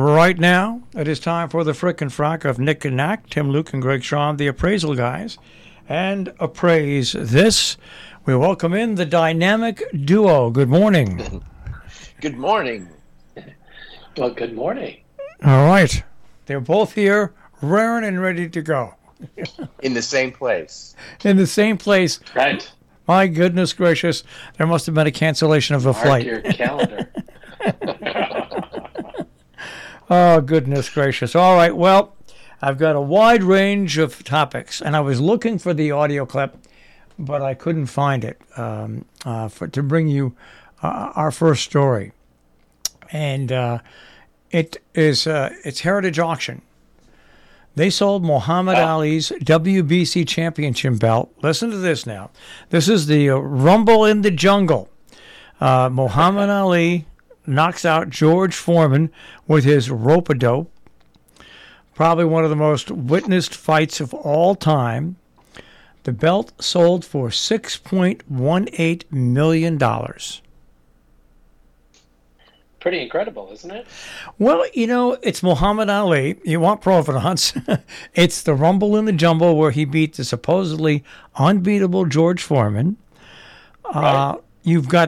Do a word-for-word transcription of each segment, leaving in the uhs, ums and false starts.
Right now, it is time for the Frickin' Frack of Nick and Nack, Tim, Luke, and Greg Sean, the appraisal guys. And appraise this. We welcome in the dynamic duo. Good morning. Good morning. Well, good morning. All right. They're both here, raring and ready to go. In the same place. In the same place. Right. My goodness gracious. There must have been a cancellation of a Mark flight. your calendar. Oh, goodness gracious. All right. Well, I've got a wide range of topics, and I was looking for the audio clip, but I couldn't find it um, uh, for, to bring you uh, our first story. And uh, it is uh, it's Heritage Auction. They sold Muhammad oh. Ali's W B C championship belt. Listen to this now. This is the uh, Rumble in the Jungle. Uh, Muhammad Ali knocks out George Foreman with his rope-a-dope. Probably one of the most witnessed fights of all time. The belt sold for six point one eight million dollars. Pretty incredible, isn't it? Well, you know, it's Muhammad Ali. You want provenance. It's the Rumble in the Jumble where he beat the supposedly unbeatable George Foreman. Right. Uh, you've got,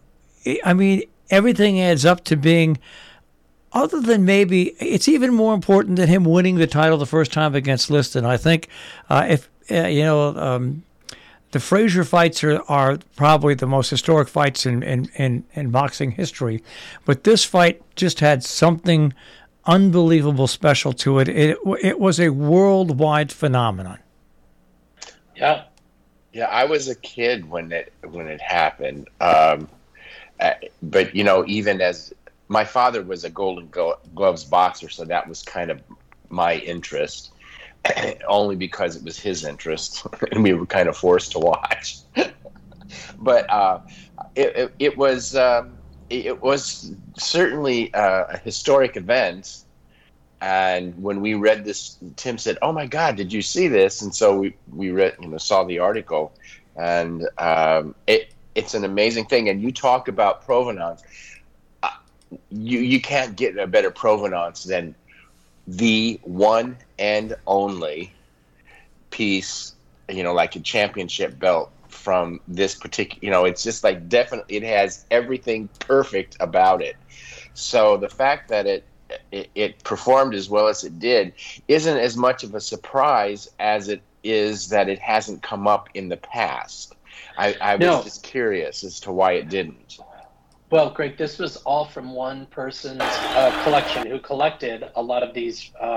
I mean, everything adds up to being, other than maybe, it's even more important than him winning the title the first time against Liston. I think uh, if, uh, you know, um, the Frazier fights are, are probably the most historic fights in, in, in, in boxing history. But this fight just had something unbelievable special to it. It, it was a worldwide phenomenon. Yeah. Yeah, I was a kid when it when it happened. Um, uh, but, you know, even as my father was a Golden Glo- Gloves boxer, so that was kind of my interest. Only because it was his interest, and we were kind of forced to watch. But uh, it, it, it was um, it was certainly uh, a historic event. And when we read this, Tim said, "Oh my God, did you see this?" And so we we read, you know, saw the article, and um, it it's an amazing thing. And you talk about provenance. Uh, you you can't get a better provenance than the one and only piece, you know, like a championship belt from this particular, you know, it's just like definitely, it has everything perfect about it. So the fact that it, it, it performed as well as it did isn't as much of a surprise as it is that it hasn't come up in the past. I, I was no. just curious as to why it didn't. Well, Greg, this was all from one person's uh, collection who collected a lot of these uh,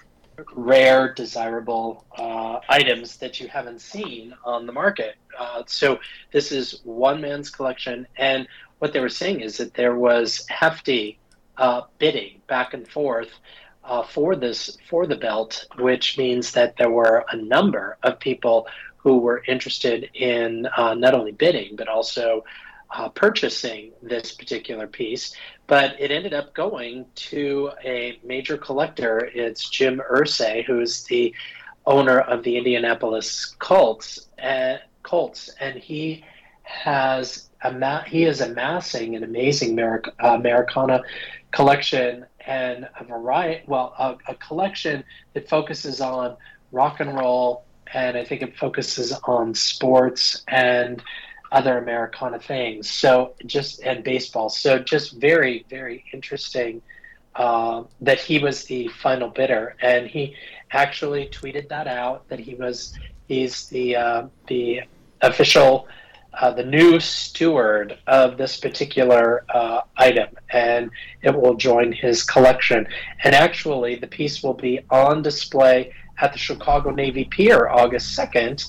rare, desirable uh, items that you haven't seen on the market. Uh, so this is one man's collection. And what they were saying is that there was hefty uh, bidding back and forth uh, for this for the belt, which means that there were a number of people who were interested in uh, not only bidding, but also Uh, purchasing this particular piece, but it ended up going to a major collector. It's Jim Irsay, who's the owner of the Indianapolis Colts, uh, Colts, and he has ama- he is amassing an amazing Americ- uh, Americana collection and a variety, well, a, a collection that focuses on rock and roll, and I think it focuses on sports and other Americana things. So just, and baseball. So just very, very interesting uh, that he was the final bidder. And he actually tweeted that out, that he was, he's the, uh, the official, uh, the new steward of this particular uh, item, and it will join his collection. And actually the piece will be on display at the Chicago Navy Pier August second,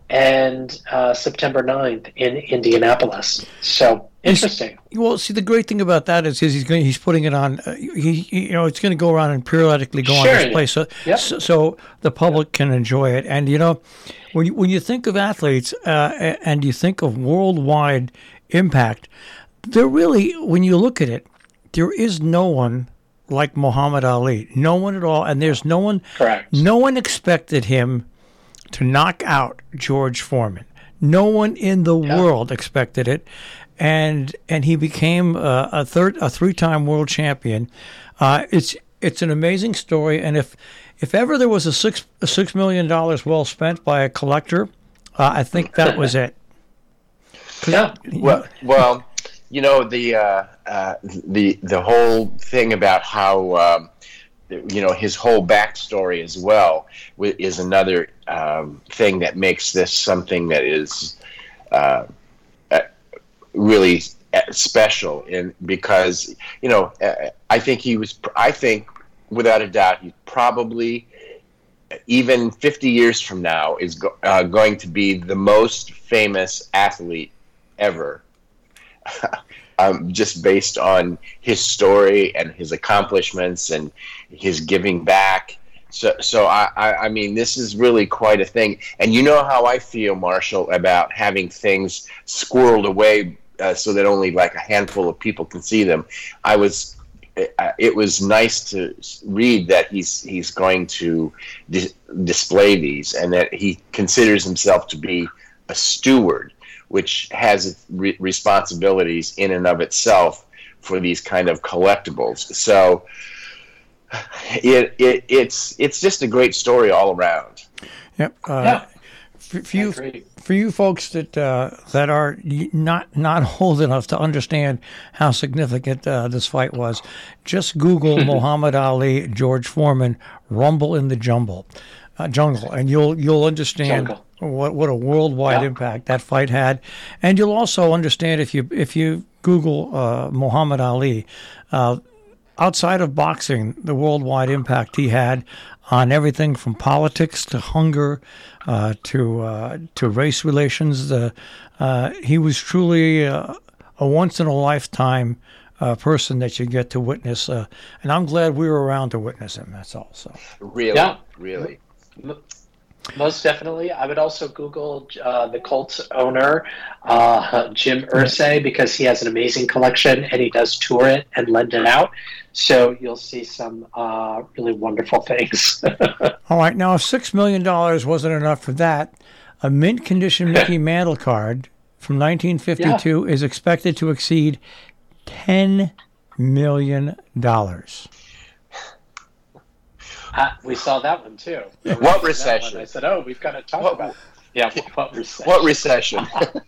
and uh, September ninth in Indianapolis. So interesting. Well, see, the great thing about that is, is he's going, he's putting it on. Uh, he, he, you know, it's going to go around and periodically go sure. on display, so, yep. so so the public yep. can enjoy it. And you know, when you, when you think of athletes uh, and you think of worldwide impact, there really, when you look at it, there is no one like Muhammad Ali. No one at all, and there's no one. Correct. No one expected him to knock out George Foreman. No one in the yeah. world expected it, and and he became uh, a third, a three-time world champion. Uh, it's it's an amazing story, and if if ever there was a six a six million dollars well spent by a collector, uh, I think that was it. Yeah. Well, well, you know the uh, uh, the the whole thing about how um, you know his whole backstory as well is another um, thing that makes this something that is uh, really special. In because you know I think he was I think without a doubt he probably even fifty years from now is go, uh, going to be the most famous athlete ever. Um, just based on his story and his accomplishments and his giving back. So, so I, I, I mean, this is really quite a thing. And you know how I feel, Marshall, about having things squirreled away uh, so that only like a handful of people can see them. I was, uh, it was nice to read that he's he's going to dis- display these, and that he considers himself to be a steward, which has re- responsibilities in and of itself for these kind of collectibles. So it, it it's it's just a great story all around. Yep. Uh, Yeah. For, for you, for you folks that uh, that are not not old enough to understand how significant uh, this fight was, just Google Muhammad Ali, George Foreman, Rumble in the Jumble, uh, Jungle, and you'll you'll understand. Jungle. What what a worldwide Yeah. impact that fight had, and you'll also understand if you if you Google uh, Muhammad Ali, uh, outside of boxing, the worldwide impact he had on everything from politics to hunger uh, to uh, to race relations. Uh, uh, he was truly uh, a once in a lifetime uh, person that you get to witness, uh, and I'm glad we were around to witness him. That's all. So Really, Yeah. really. Most definitely. I would also Google uh, the Colts owner, uh, Jim Irsay, because he has an amazing collection and he does tour it and lend it out. So you'll see some uh, really wonderful things. all right, now if six million dollars wasn't enough for that, a mint condition Mickey Mantle card from nineteen fifty-two is expected to exceed ten million dollars. Uh, we saw that one too. We What saw that recession? one. I said, "Oh, we've got to talk What- about." Yeah, what recession? What recession?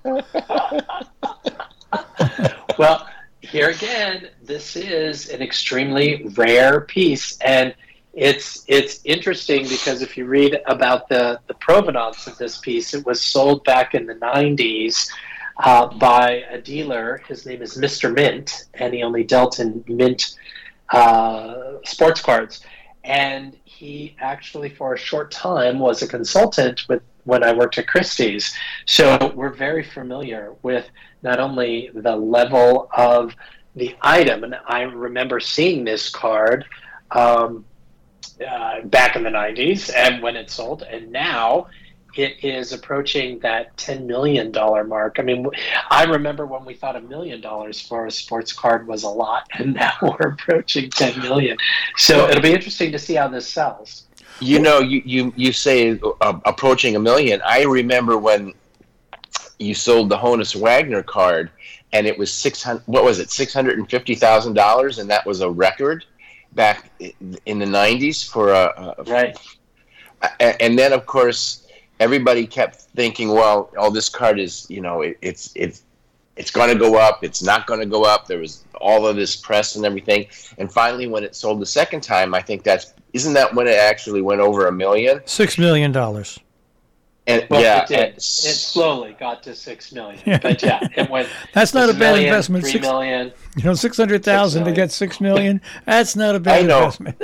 Well, here again, this is an extremely rare piece, and it's it's interesting because if you read about the the provenance of this piece, it was sold back in the nineties uh, by a dealer. His name is Mister Mint, and he only dealt in mint uh, sports cards. And he actually, for a short time, was a consultant with when I worked at Christie's. So we're very familiar with not only the level of the item, and I remember seeing this card um, uh, back in the nineties and when it sold, and now it is approaching that ten million dollars mark. I mean, I remember when we thought a million dollars for a sports card was a lot, and now we're approaching ten million dollars. So it'll be interesting to see how this sells. You know, you, you, you say uh, approaching a million. I remember when you sold the Honus Wagner card, and it was six hundred. What was it? Six hundred and fifty thousand dollars, and that was a record back in the nineties for a, a Right. And then, of course, everybody kept thinking, well, oh, this card is, you know, it, it's it's it's going to go up. It's not going to go up. There was all of this press and everything. And finally, when it sold the second time, I think that's, isn't that when it actually went over a million? Six million dollars. And Well, yeah, it did. and It slowly got to six million, Yeah. but yeah, it went. That's not a it's bad million, investment. Three Six, million. you know, six hundred thousand to million. get six million. That's not a bad I know. investment.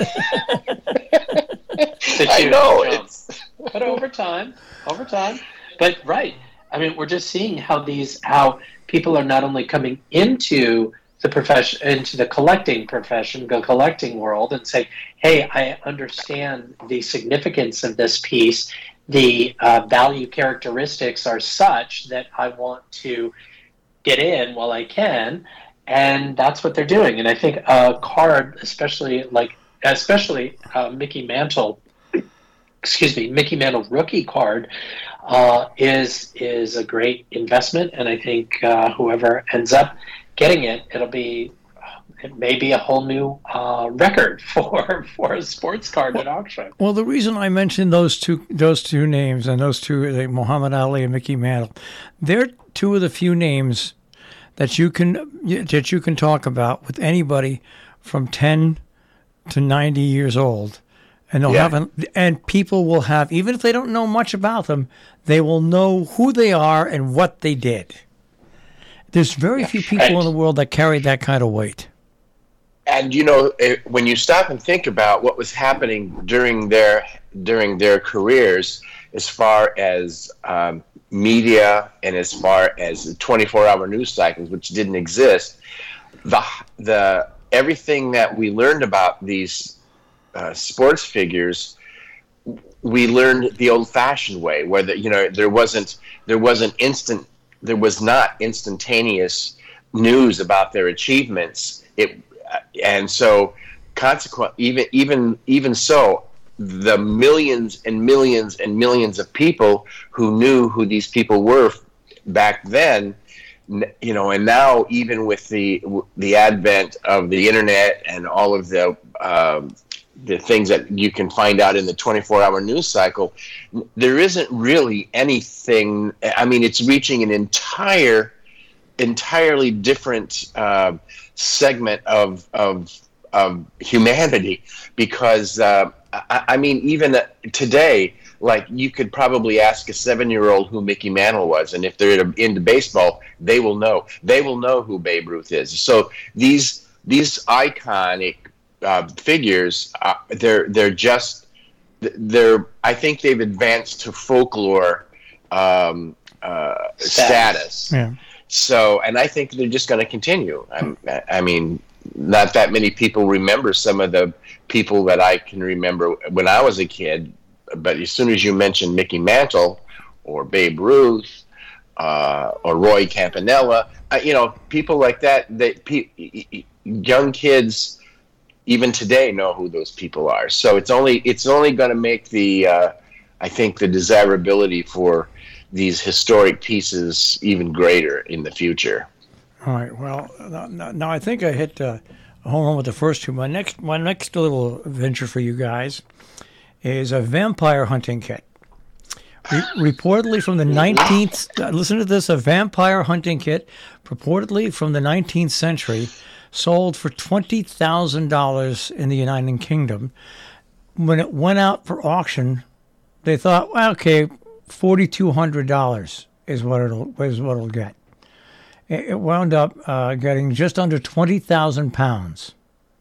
to I choose know to jump. it's But over time, over time, but right. I mean, we're just seeing how these, how people are not only coming into the profession, into the collecting profession, the collecting world, and say, "Hey, I understand the significance of this piece. The uh, value characteristics are such that I want to get in while I can," and that's what they're doing. And I think a card, especially like, especially uh, Mickey Mantle. Excuse me, Mickey Mantle rookie card uh, is is a great investment, and I think uh, whoever ends up getting it, it'll be it may be a whole new uh, record for for a sports card at auction. Well, the reason I mentioned those two those two names and those two, like Muhammad Ali and Mickey Mantle, they're two of the few names that you can that you can talk about with anybody from ten to ninety years old, and they'll Yeah. have an, and people will have, even if they don't know much about them, they will know who they are and what they did. There's very few people in the world that carry that kind of weight. And you know, it, when you stop and think about what was happening during their during their careers, as far as um, media and as far as twenty-four hour news cycles, which didn't exist, the the everything that we learned about these uh, sports figures, we learned the old-fashioned way, where the, you know there wasn't there wasn't instant. There was not instantaneous news about their achievements. It, and so, consequent, even even even so, the millions and millions and millions of people who knew who these people were back then, you know, and now even with the the advent of the internet and all of the um, the things that you can find out in the twenty-four hour news cycle, there isn't really anything. I mean, it's reaching an entire, entirely different uh, segment of of of humanity, because uh, I, I mean, even today, like you could probably ask a seven-year-old who Mickey Mantle was, and if they're into baseball, they will know. They will know who Babe Ruth is. So these these iconic Uh, figures, uh, they're they're just they're. I think they've advanced to folklore um, uh, status. Yeah. So, and I think they're just going to continue. I'm, I mean, not that many people remember some of the people that I can remember when I was a kid, but as soon as you mention Mickey Mantle or Babe Ruth uh, or Roy Campanella, uh, you know, people like that. That pe- young kids even today know who those people are. So it's only it's only going to make the uh, I think the desirability for these historic pieces even greater in the future. All right. Well, now, now I think I hit uh, home run with the first two. My next my next little venture for you guys is a vampire hunting kit. Re- reportedly from the nineteenth. Uh, listen to this: a vampire hunting kit, purportedly from the nineteenth century, sold for twenty thousand dollars in the United Kingdom. When it went out for auction, they thought, well, okay, forty-two hundred dollars is what it'll is what it'll get. It, it wound up uh, getting just under twenty thousand pounds.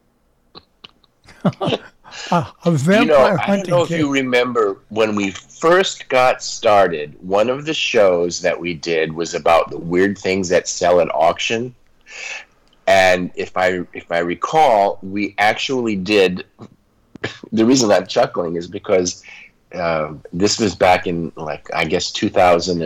a, a vampire you know, I don't hunting know if kit. you remember when we first got started. One of the shows that we did was about the weird things that sell at auction. And if I if I recall, we actually did. The reason I'm chuckling is because uh, this was back in, like, I guess two thousand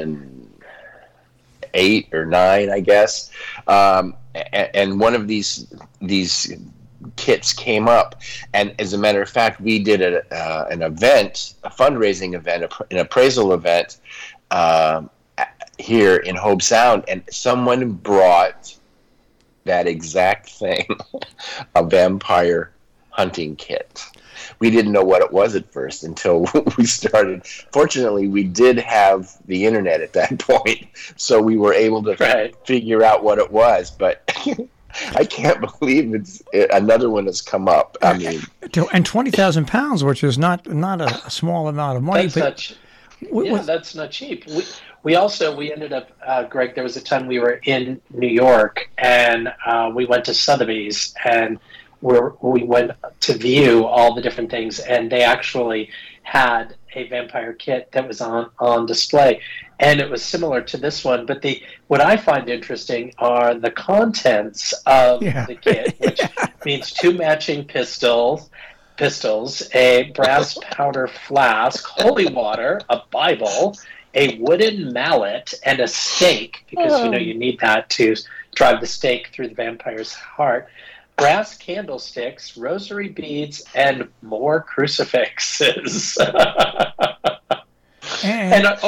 eight or nine, I guess. Um, and, and one of these these kits came up, and as a matter of fact, we did a, uh, an event, a fundraising event, an appraisal event uh, here in Hobe Sound, and someone brought that exact thing, a vampire hunting kit. We didn't know what it was at first until we started. Fortunately, we did have the internet at that point, so we were able to Right. figure out what it was. But I can't believe it's another one has come up. I mean, And twenty thousand pounds, which is not not a small amount of money. That's but not ch- what- yeah, what- that's not cheap. We, we also, we ended up, uh, Greg, there was a time we were in New York, and uh, we went to Sotheby's, and we're, we went to view all the different things, and they actually had a vampire kit that was on, on display. And it was similar to this one, but the what I find interesting are the contents of Yeah. the kit, which means two matching pistols, pistols, a brass powder flask, holy water, a Bible, a wooden mallet, and a stake, because you know you need that to drive the stake through the vampire's heart, brass candlesticks, rosary beads, and more crucifixes. and, And uh, oh,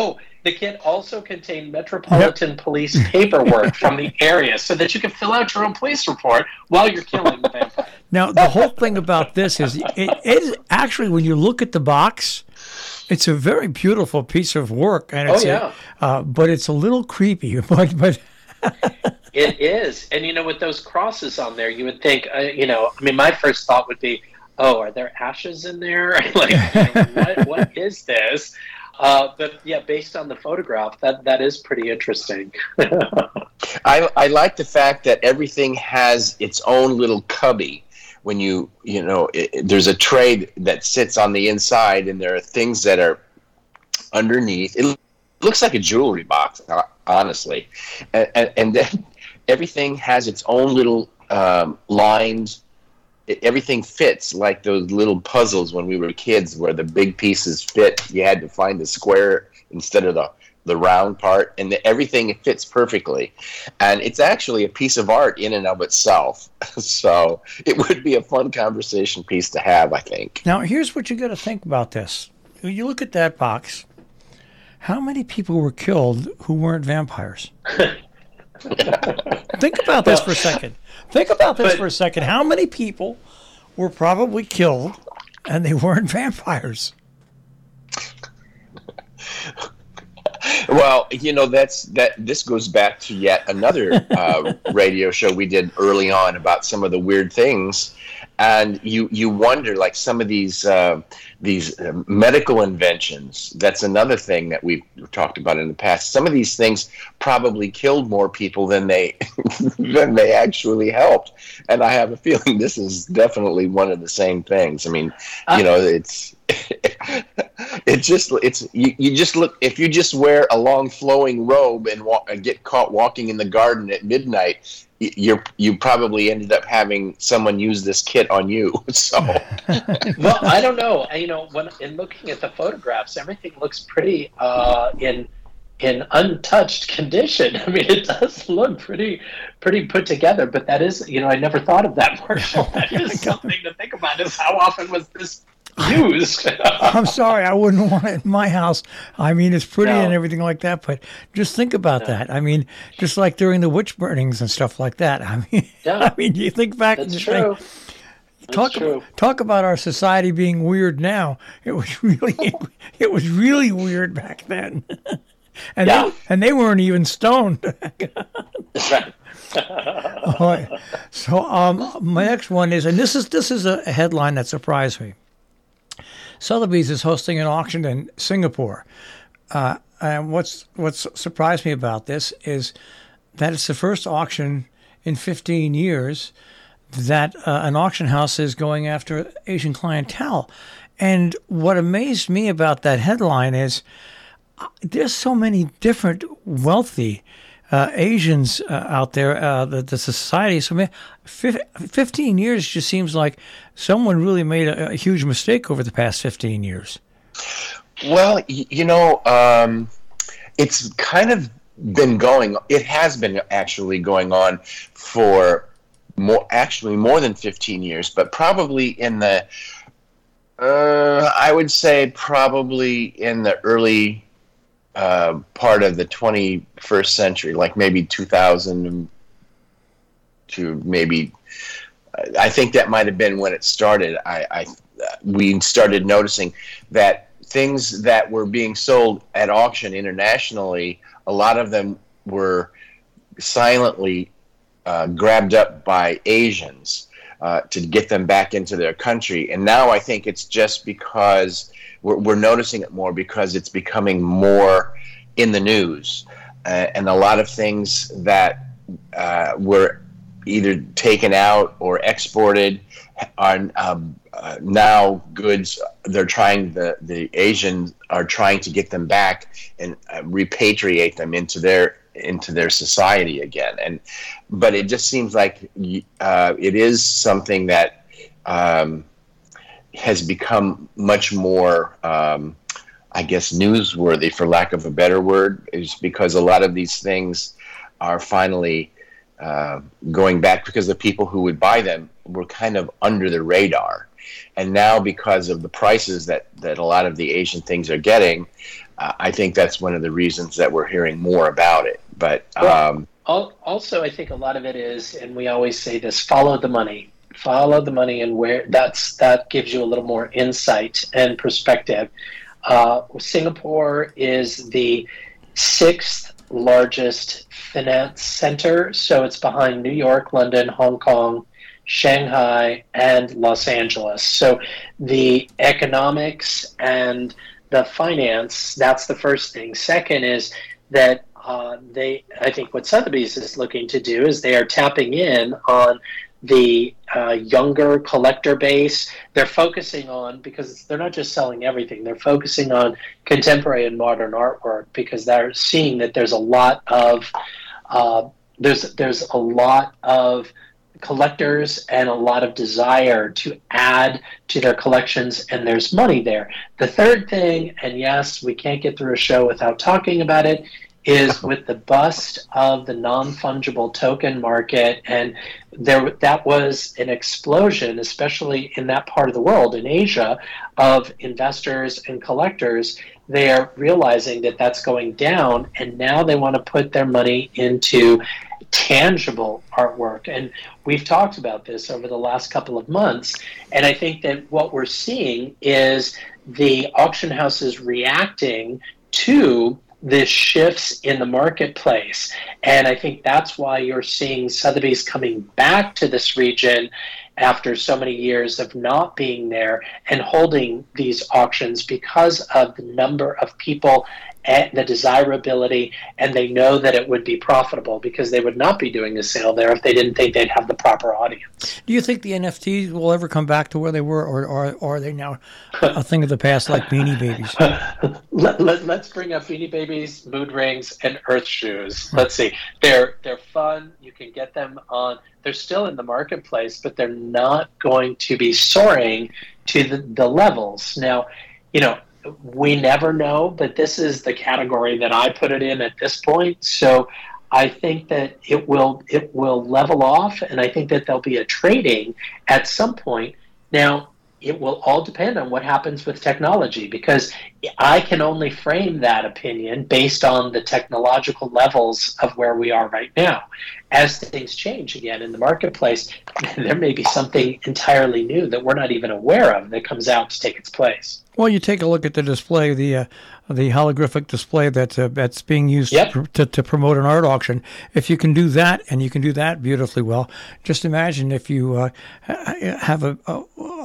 the kit also contained Metropolitan yep. Police paperwork from the area so that you can fill out your own police report while you're killing the vampire. Now, the whole thing about this is it is actually, when you look at the box, it's a very beautiful piece of work. And it's oh, yeah. A, uh, but it's a little creepy. But, but It is. And, you know, with those crosses on there, you would think, uh, you know, I mean, my first thought would be, oh, are there ashes in there? Like, you know, what, what is this? Uh, but, yeah, based on the photograph, that, that is pretty interesting. I, I like the fact that everything has its own little cubby. When you, you know, it, there's a tray that sits on the inside, and there are things that are underneath. It looks like a jewelry box, honestly. And, and, and then everything has its own little um, lines. It, everything fits like those little puzzles when we were kids where the big pieces fit. You had to find the square instead of the, the round part. And the, everything fits perfectly. And it's actually a piece of art in and of itself. So it would be a fun conversation piece to have, I think. Now, here's what you got to think about this. When you look at that box, how many people were killed who weren't vampires? Think about this for a second. Think about this but, for a second. How many people were probably killed and they weren't vampires? Well, you know, that's that. This goes back to yet another uh, radio show we did early on about some of the weird things, and you you wonder, like, some of these uh, these uh, medical inventions. That's another thing that we've talked about in the past. Some of these things probably killed more people than they than they actually helped, and I have a feeling this is definitely one of the same things. I mean, you know, it's. It just it's you, you just look if you just wear a long flowing robe and, walk, and get caught walking in the garden at midnight, you're you probably ended up having someone use this kit on you. So, well, I don't know. You know, when in looking at the photographs, everything looks pretty uh, in in untouched condition. I mean, it does look pretty pretty put together. But that is, you know, I never thought of that, Marshall. That is something to think about. Is how often was this used? I'm sorry, I wouldn't want it in my house. I mean, it's pretty no. and everything like that, but just think about no. that. I mean, just like during the witch burnings and stuff like that. I mean, yeah. I mean, you think back That's and you true. think, talk true. about, talk about our society being weird now. It was really, it was really weird back then, and yeah. they, and they weren't even stoned. That's right. All right. So, um, my next one is, and this is this is a headline that surprised me. Sotheby's is hosting an auction in Singapore. Uh, and what's what's surprised me about this is that it's the first auction in fifteen years that uh, an auction house is going after Asian clientele. And what amazed me about that headline is uh, there's so many different wealthy uh, Asians uh, out there, uh, the, the society. So man, fifteen years just seems like someone really made a, a huge mistake over the past fifteen years. Well, you know, um, it's kind of been going, it has been actually going on for more, actually more than fifteen years, but probably in the, uh, I would say probably in the early uh, part of the twenty-first century, like maybe two thousand to maybe, I think that might have been when it started. I, I we started noticing that things that were being sold at auction internationally, a lot of them were silently uh, grabbed up by Asians uh, to get them back into their country. And now I think it's just because we're, we're noticing it more because it's becoming more in the news. Uh, and a lot of things that uh, were either taken out or exported are um, uh, now goods. They're trying the the Asians are trying to get them back and uh, repatriate them into their into their society again. And but it just seems like uh, it is something that um, has become much more, um, I guess, newsworthy, for lack of a better word, is because a lot of these things are finally Uh, going back because the people who would buy them were kind of under the radar. And now, because of the prices that, that a lot of the Asian things are getting, uh, I think that's one of the reasons that we're hearing more about it. But um, well, also, I think a lot of it is, and we always say this: follow the money. Follow the money, and where that's that gives you a little more insight and perspective. Uh, Singapore is the sixth largest finance center, so it's behind New York, London, Hong Kong, Shanghai, and Los Angeles. So the economics and the finance, that's the first thing. Second is that uh, they, I think what Sotheby's is looking to do is they are tapping in on the uh, younger collector base. They're focusing on, because they're not just selling everything, they're focusing on contemporary and modern artwork, because they're seeing that there's a lot of uh, there's there's a lot of collectors and a lot of desire to add to their collections, and there's money there. The third thing, and yes, we can't get through a show without talking about it, is with the bust of the non-fungible token market, and there that was an explosion, especially in that part of the world, in Asia, of investors and collectors. They are realizing that that's going down, and now they want to put their money into tangible artwork. And we've talked about this over the last couple of months, and I think that what we're seeing is the auction houses reacting to the shifts in the marketplace. And I think that's why you're seeing Sotheby's coming back to this region after so many years of not being there and holding these auctions, because of the number of people and the desirability, and they know that it would be profitable, because they would not be doing a sale there if they didn't think they'd have the proper audience. Do you think the N F Ts will ever come back to where they were, or, or, or are they now a thing of the past, like Beanie Babies? let, let, let's bring up Beanie Babies, mood rings, and earth shoes. Let's see. They're they're fun. You can get them on. They're still in the marketplace, but they're not going to be soaring to the, the levels. Now, you know, we never know, but this is the category that I put it in at this point. So I think that it will it will level off, and I think that there'll be a trading at some point. Now, it will all depend on what happens with technology, because I can only frame that opinion based on the technological levels of where we are right now. As things change again in the marketplace, there may be something entirely new that we're not even aware of that comes out to take its place. Well, you take a look at the display, the uh, the holographic display that's uh, that's being used Yep. to, to to promote an art auction. If you can do that, and you can do that beautifully well, just imagine if you uh, ha- have a, a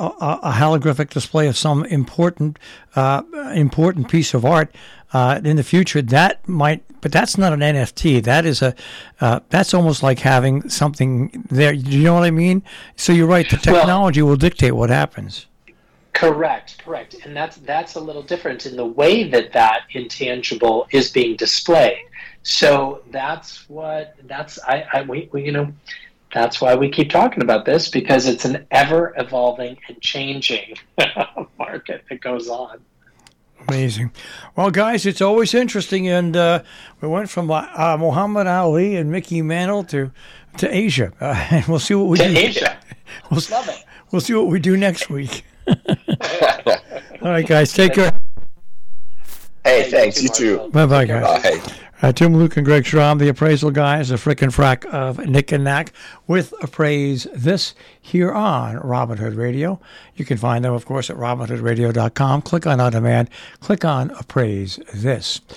a holographic display of some important uh, important piece of art uh, in the future. That might, but that's not an N F T. That is a uh, that's almost like having something there. Do you know what I mean? So you're right. The technology well, will dictate what happens. Correct, correct. And that's that's a little different in the way that that intangible is being displayed. So that's what that's I, I we, we you know that's why we keep talking about this, because it's an ever evolving and changing market that goes on. Amazing. Well, guys, it's always interesting, and uh, we went from uh, Muhammad Ali and Mickey Mantle to to Asia, uh, and we'll see what we to do. Asia. We'll, Love it. We'll see what we do next week. All right, guys, take care. Hey, thanks. You too. Bye-bye, guys. Bye. Uh, Tim Luke and Greg Schramm, the appraisal guys, the frick and frack of Nick and Knack, with Appraise This here on Robin Hood Radio. You can find them, of course, at robin hood radio dot com. Click on On Demand. Click on Appraise This.